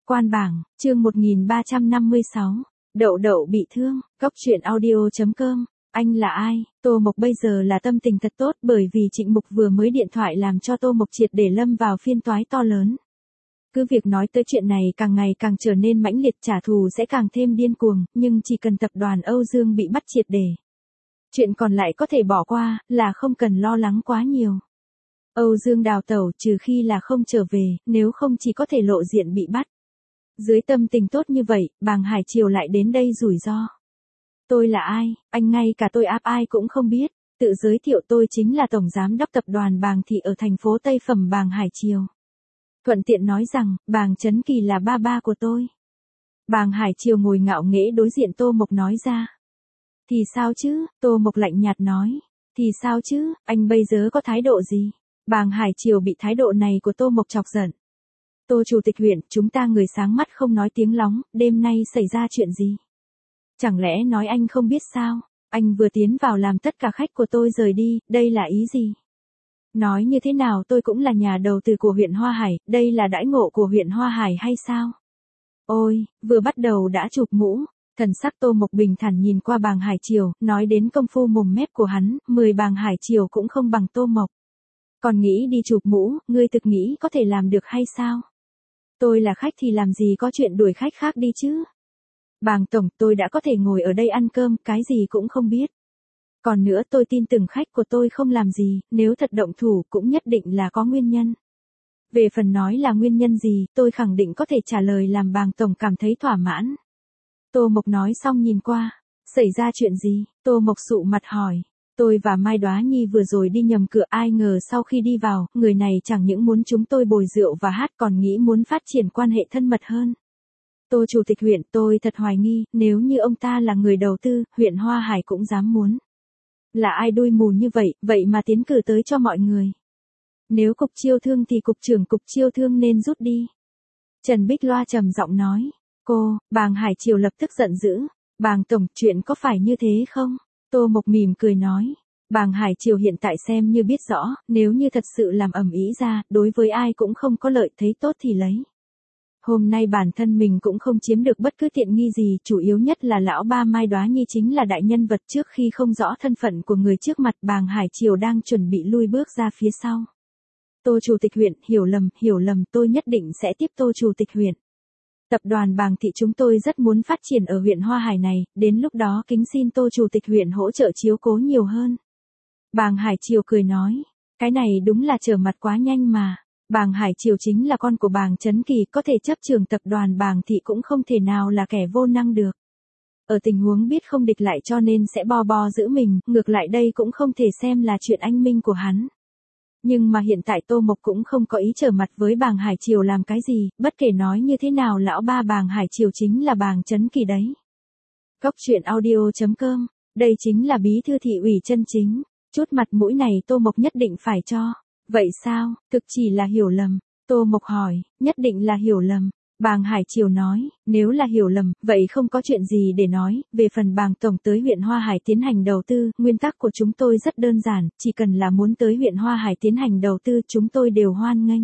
Quan bảng, chương 1356. Đậu đậu bị thương, Cóc truyện audio.com. Anh là ai? Tô Mộc bây giờ là tâm tình thật tốt bởi vì Trịnh Mục vừa mới điện thoại làm cho Tô Mộc triệt để lâm vào phiên toái to lớn. Cứ việc nói tới chuyện này càng ngày càng trở nên mãnh liệt, trả thù sẽ càng thêm điên cuồng, nhưng chỉ cần tập đoàn Âu Dương bị bắt triệt để. Chuyện còn lại có thể bỏ qua, là không cần lo lắng quá nhiều. Âu Dương đào tẩu trừ khi là không trở về, nếu không chỉ có thể lộ diện bị bắt. Dưới tâm tình tốt như vậy, Bàng Hải Triều lại đến đây rủi ro. Tôi là ai, anh ngay cả tôi áp ai cũng không biết, tự giới thiệu tôi chính là Tổng Giám đốc Tập đoàn Bàng Thị ở thành phố Tây Phẩm Bàng Hải Triều. Thuận tiện nói rằng, Bàng Chấn Kỳ là ba ba của tôi. Bàng Hải Triều ngồi ngạo nghễ đối diện Tô Mộc nói ra. Thì sao chứ, Tô Mộc lạnh nhạt nói. Thì sao chứ, anh bây giờ có thái độ gì? Bàng Hải Triều bị thái độ này của Tô Mộc chọc giận. Tô Chủ tịch huyện, chúng ta người sáng mắt không nói tiếng lóng, đêm nay xảy ra chuyện gì? Chẳng lẽ nói anh không biết sao? Anh vừa tiến vào làm tất cả khách của tôi rời đi, đây là ý gì? Nói như thế nào tôi cũng là nhà đầu tư của huyện Hoa Hải, đây là đãi ngộ của huyện Hoa Hải hay sao? Ôi, vừa bắt đầu đã chụp mũ. Thần sắc Tô Mộc bình thản nhìn qua Bàng Hải Triều, nói đến công phu mồm mép của hắn, 10 Bàng Hải Triều cũng không bằng Tô Mộc. Còn nghĩ đi chụp mũ, ngươi thực nghĩ có thể làm được hay sao? Tôi là khách thì làm gì có chuyện đuổi khách khác đi chứ? Bàng Tổng, tôi đã có thể ngồi ở đây ăn cơm, cái gì cũng không biết. Còn nữa tôi tin tưởng khách của tôi không làm gì, nếu thật động thủ cũng nhất định là có nguyên nhân. Về phần nói là nguyên nhân gì, tôi khẳng định có thể trả lời làm Bàng Tổng cảm thấy thỏa mãn. Tô Mộc nói xong nhìn qua. Xảy ra chuyện gì? Tô Mộc sụ mặt hỏi. Tôi và Mai Đóa Nhi vừa rồi đi nhầm cửa, ai ngờ sau khi đi vào, người này chẳng những muốn chúng tôi bồi rượu và hát còn nghĩ muốn phát triển quan hệ thân mật hơn. Tô Chủ tịch huyện, tôi thật hoài nghi, nếu như ông ta là người đầu tư, huyện Hoa Hải cũng dám muốn. Là ai đuôi mù như vậy, vậy mà tiến cử tới cho mọi người. Nếu cục chiêu thương thì cục trưởng cục chiêu thương nên rút đi. Trần Bích Loa trầm giọng nói. Cô, Bàng Hải Triều lập tức giận dữ. Bàng Tổng, chuyện có phải như thế không? Tô Mộc mỉm cười nói. Bàng Hải Triều hiện tại xem như biết rõ, nếu như thật sự làm ầm ĩ ra, đối với ai cũng không có lợi, thấy tốt thì lấy. Hôm nay bản thân mình cũng không chiếm được bất cứ tiện nghi gì, chủ yếu nhất là lão ba Mai Đóa Nhi chính là đại nhân vật, trước khi không rõ thân phận của người trước mặt, Bàng Hải Triều đang chuẩn bị lui bước ra phía sau. Tô Chủ tịch huyện, hiểu lầm, tôi nhất định sẽ tiếp Tô Chủ tịch huyện. Tập đoàn Bàng Thị chúng tôi rất muốn phát triển ở huyện Hoa Hải này, đến lúc đó kính xin Tô Chủ tịch huyện hỗ trợ chiếu cố nhiều hơn. Bàng Hải Triều cười nói, cái này đúng là trở mặt quá nhanh mà. Bàng Hải Triều chính là con của Bàng Chấn Kỳ, có thể chấp trường tập đoàn Bàng Thị cũng không thể nào là kẻ vô năng được. Ở tình huống biết không địch lại cho nên sẽ bo giữ mình, ngược lại đây cũng không thể xem là chuyện anh minh của hắn. Nhưng mà hiện tại Tô Mộc cũng không có ý trở mặt với Bàng Hải Triều làm cái gì, bất kể nói như thế nào lão ba Bàng Hải Triều chính là Bàng Chấn Kỳ đấy. Cóc truyện audio.com, đây chính là bí thư thị ủy chân chính, chút mặt mũi này Tô Mộc nhất định phải cho. Vậy sao, thực chỉ là hiểu lầm? Tô Mộc hỏi, nhất định là hiểu lầm. Bàng Hải Triều nói, nếu là hiểu lầm, vậy không có chuyện gì để nói, về phần Bàng Tổng tới huyện Hoa Hải tiến hành đầu tư, nguyên tắc của chúng tôi rất đơn giản, chỉ cần là muốn tới huyện Hoa Hải tiến hành đầu tư chúng tôi đều hoan nghênh.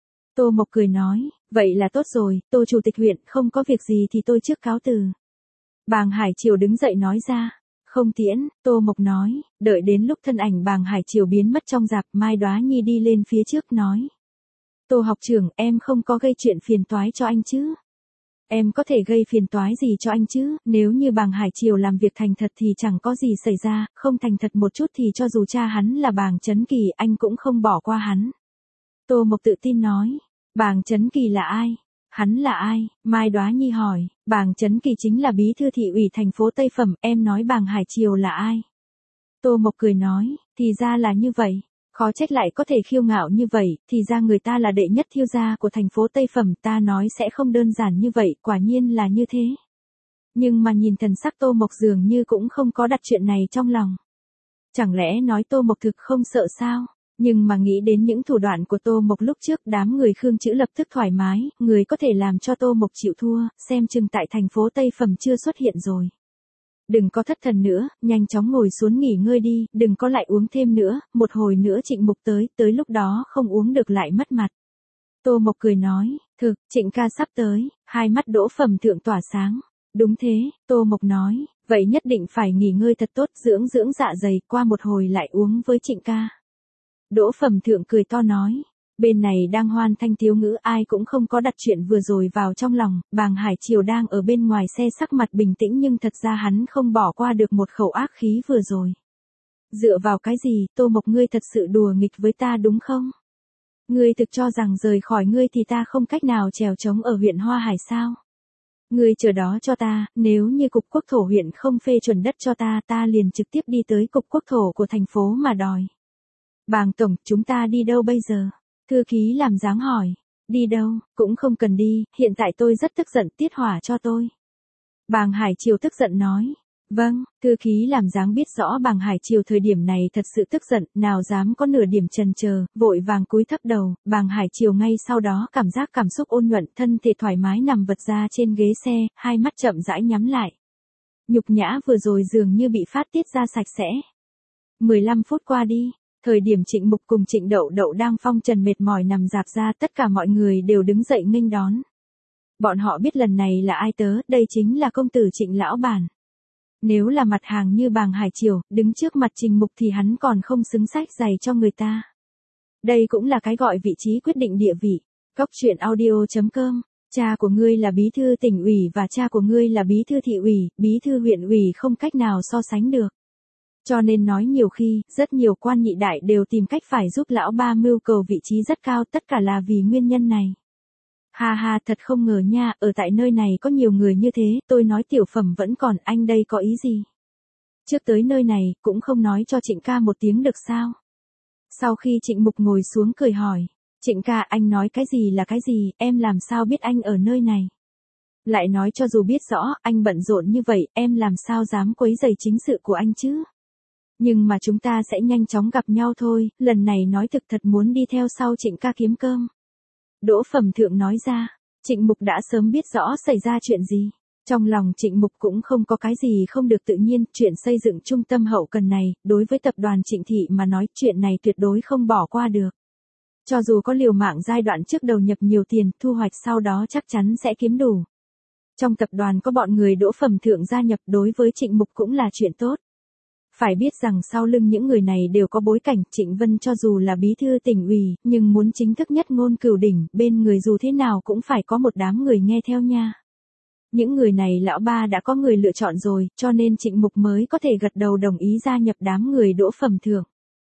Tô Mộc cười nói, vậy là tốt rồi, Tô Chủ tịch huyện, không có việc gì thì tôi trước cáo từ. Bàng Hải Triều đứng dậy nói ra. Không tiễn, Tô Mộc nói, đợi đến lúc thân ảnh Bàng Hải Triều biến mất trong rạp, Mai Đóa Nhi đi lên phía trước nói. Tô học trưởng, em không có gây chuyện phiền toái cho anh chứ? Em có thể gây phiền toái gì cho anh chứ? Nếu như Bàng Hải Triều làm việc thành thật thì chẳng có gì xảy ra, không thành thật một chút thì cho dù cha hắn là Bàng Chấn Kỳ anh cũng không bỏ qua hắn. Tô Mộc tự tin nói, Bàng Chấn Kỳ là ai? Hắn là ai? Mai Đóa Nhi hỏi, Bàng Chấn Kỳ chính là bí thư thị ủy thành phố Tây Phẩm, em nói Bàng Hải Triều là ai? Tô Mộc cười nói, thì ra là như vậy, khó trách lại có thể khiêu ngạo như vậy, thì ra người ta là đệ nhất thiêu gia của thành phố Tây Phẩm, ta nói sẽ không đơn giản như vậy, quả nhiên là như thế. Nhưng mà nhìn thần sắc Tô Mộc dường như cũng không có đặt chuyện này trong lòng. Chẳng lẽ nói Tô Mộc thực không sợ sao? Nhưng mà nghĩ đến những thủ đoạn của Tô Mộc lúc trước, đám người Khương Chữ lập tức thoải mái, người có thể làm cho Tô Mộc chịu thua, xem chừng tại thành phố Tây Phẩm chưa xuất hiện rồi. Đừng có thất thần nữa, nhanh chóng ngồi xuống nghỉ ngơi đi, đừng có lại uống thêm nữa, một hồi nữa Trịnh Mục tới lúc đó không uống được lại mất mặt. Tô Mộc cười nói, thực, Trịnh ca sắp tới, Hai mắt Đỗ Phẩm Thượng tỏa sáng. Đúng thế, Tô Mộc nói, vậy nhất định phải nghỉ ngơi thật tốt, dưỡng dưỡng dạ dày, qua một hồi lại uống với Trịnh ca. Đỗ Phẩm Thượng cười to nói, bên này đang hoan thanh tiếu ngữ, ai cũng không có đặt chuyện vừa rồi vào trong lòng. Bàng Hải Triều đang ở bên ngoài xe sắc mặt bình tĩnh, nhưng thật ra hắn không bỏ qua được một khẩu ác khí vừa rồi. Dựa vào cái gì, Tô Mộc, ngươi thật sự đùa nghịch với ta đúng không? Ngươi thực cho rằng rời khỏi ngươi thì ta không cách nào trèo trống ở huyện Hoa Hải sao? Ngươi chờ đó cho ta, nếu như cục quốc thổ huyện không phê chuẩn đất cho ta, ta liền trực tiếp đi tới cục quốc thổ của thành phố mà đòi. Bàng tổng, chúng ta đi đâu bây giờ? Thư ký làm dáng hỏi. Đi đâu, cũng không cần đi, hiện tại tôi rất tức giận, tiết hỏa cho tôi. Bàng Hải Triều tức giận nói. Vâng, thư ký làm dáng biết rõ Bàng Hải Triều thời điểm này thật sự tức giận, nào dám có nửa điểm chần chờ, vội vàng cúi thấp đầu. Bàng Hải Triều ngay sau đó cảm xúc ôn nhuận, thân thể thoải mái nằm vật ra trên ghế xe, hai mắt chậm rãi nhắm lại. Nhục nhã vừa rồi dường như bị phát tiết ra sạch sẽ. 15 phút qua đi, thời điểm Trịnh Mục cùng Trịnh Đậu Đậu đang phong trần mệt mỏi nằm rạp ra, tất cả mọi người đều đứng dậy nghênh đón. Bọn họ biết lần này là ai tớ, đây chính là công tử Trịnh lão bản. Nếu là mặt hàng như Bàng Hải Triều, đứng trước mặt Trịnh Mục thì hắn còn không xứng sách giày cho người ta. Đây cũng là cái gọi vị trí quyết định địa vị. Cóc truyện audio.com, cha của ngươi là bí thư tỉnh ủy và cha của ngươi là bí thư thị ủy, bí thư huyện ủy không cách nào so sánh được. Cho nên nói nhiều khi, rất nhiều quan nhị đại đều tìm cách phải giúp lão ba mưu cầu vị trí rất cao, tất cả là vì nguyên nhân này. Ha ha, thật không ngờ nha, ở tại nơi này có nhiều người như thế, tôi nói Tiểu Phẩm vẫn còn, anh đây có ý gì? Trước tới nơi này, cũng không nói cho Trịnh ca một tiếng được sao? Sau khi Trịnh Mục ngồi xuống cười hỏi, Trịnh ca, anh nói cái gì là cái gì, em làm sao biết anh ở nơi này? Lại nói cho dù biết rõ, anh bận rộn như vậy, em làm sao dám quấy rầy chính sự của anh chứ? Nhưng mà chúng ta sẽ nhanh chóng gặp nhau thôi, lần này nói thực thật muốn đi theo sau Trịnh ca kiếm cơm. Đỗ Phẩm Thượng nói ra, Trịnh Mục đã sớm biết rõ xảy ra chuyện gì. Trong lòng Trịnh Mục cũng không có cái gì không được tự nhiên, chuyện xây dựng trung tâm hậu cần này, đối với tập đoàn Trịnh Thị mà nói chuyện này tuyệt đối không bỏ qua được. Cho dù có liều mạng giai đoạn trước đầu nhập nhiều tiền, thu hoạch sau đó chắc chắn sẽ kiếm đủ. Trong tập đoàn có bọn người Đỗ Phẩm Thượng gia nhập, đối với Trịnh Mục cũng là chuyện tốt. Phải biết rằng sau lưng những người này đều có bối cảnh, Trịnh Vân cho dù là bí thư tỉnh ủy, nhưng muốn chính thức nhất ngôn cửu đỉnh, bên người dù thế nào cũng phải có một đám người nghe theo nha. Những người này lão ba đã có người lựa chọn rồi, cho nên Trịnh Mục mới có thể gật đầu đồng ý gia nhập đám người Đỗ Phẩm Thượng.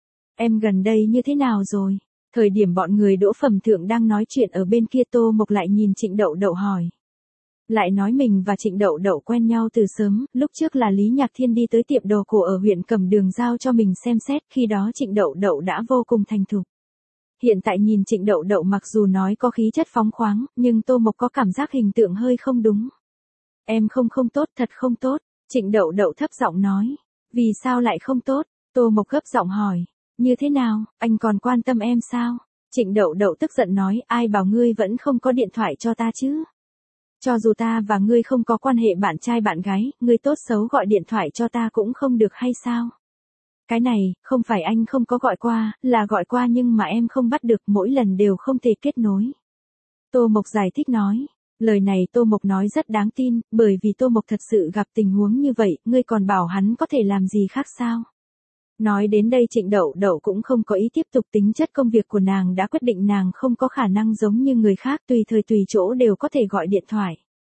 Em gần đây như thế nào rồi? Thời điểm bọn người Đỗ Phẩm Thượng đang nói chuyện ở bên kia, Tô Mộc lại nhìn Trịnh Đậu Đậu hỏi. Lại nói mình và Trịnh Đậu Đậu quen nhau từ sớm, lúc trước là Lý Nhạc Thiên đi tới tiệm đồ cổ ở huyện Cẩm Đường giao cho mình xem xét, khi đó Trịnh Đậu Đậu đã vô cùng thành thục. Hiện tại nhìn Trịnh Đậu Đậu mặc dù nói có khí chất phóng khoáng, nhưng Tô Mộc có cảm giác hình tượng hơi không đúng. Em không tốt, thật không tốt, Trịnh Đậu Đậu thấp giọng nói. Vì sao lại không tốt? Tô Mộc gấp giọng hỏi. Như thế nào, anh còn quan tâm em sao? Trịnh Đậu Đậu tức giận nói, ai bảo ngươi vẫn không có điện thoại cho ta chứ? Cho dù ta và ngươi không có quan hệ bạn trai bạn gái, ngươi tốt xấu gọi điện thoại cho ta cũng không được hay sao? Cái này, không phải anh không có gọi qua, là gọi qua nhưng mà em không bắt được, mỗi lần đều không thể kết nối. Tô Mộc giải thích nói. Lời này Tô Mộc nói rất đáng tin, bởi vì Tô Mộc thật sự gặp tình huống như vậy, ngươi còn bảo hắn có thể làm gì khác sao? Nói đến đây Trịnh Đậu Đậu cũng không có ý tiếp tục, tính chất công việc của nàng đã quyết định nàng không có khả năng giống như người khác tùy thời tùy chỗ đều có thể gọi điện thoại.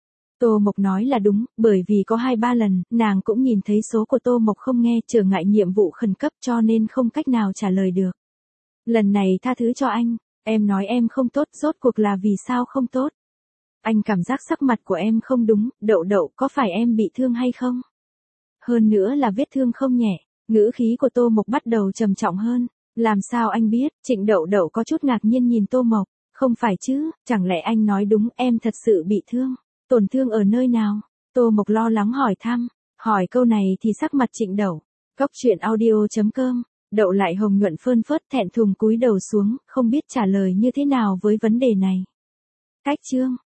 Tô Mộc nói là đúng, bởi vì có 2-3 lần, nàng cũng nhìn thấy số của Tô Mộc không nghe, trở ngại nhiệm vụ khẩn cấp cho nên không cách nào trả lời được. Lần này tha thứ cho anh, em nói em không tốt, rốt cuộc là vì sao không tốt? Anh cảm giác sắc mặt của em không đúng, Đậu Đậu, có phải em bị thương hay không? Hơn nữa là vết thương không nhẹ. Ngữ khí của Tô Mộc bắt đầu trầm trọng hơn. Làm sao anh biết? Trịnh Đậu Đậu có chút ngạc nhiên nhìn Tô Mộc. Không phải chứ, chẳng lẽ anh nói đúng, em thật sự bị thương? Tổn thương ở nơi nào? Tô Mộc lo lắng hỏi thăm. Hỏi câu này thì sắc mặt Trịnh Đậu. Cóc truyện audio.com. Đậu lại hồng nhuận phơn phớt, thẹn thùng cúi đầu xuống, không biết trả lời như thế nào với vấn đề này. Cách chương.